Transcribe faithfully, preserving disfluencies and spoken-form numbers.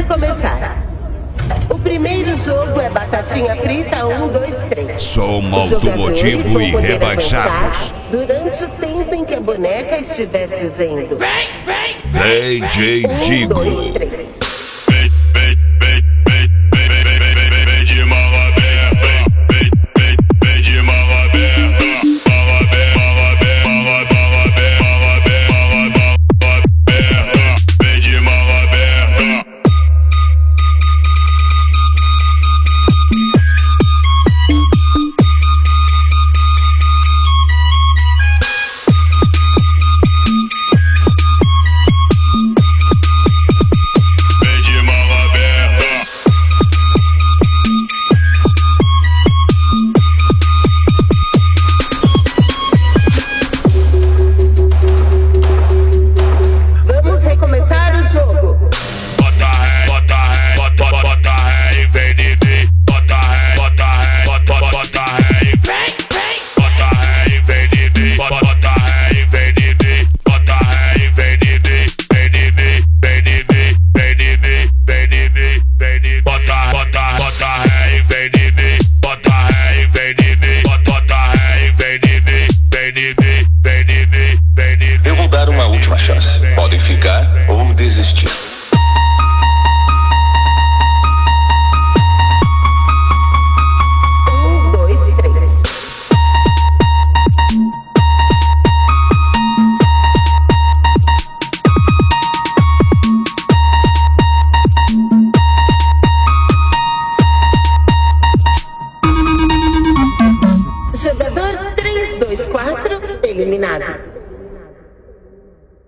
recomeçar. O primeiro jogo é batatinha frita um, dois, três. Som automotivo e rebaixados. Durante o tempo em que a boneca estiver dizendo vem, vem, D J Digo. um, dois, três. Eu vou dar uma última chance. Podem ficar ou desistir.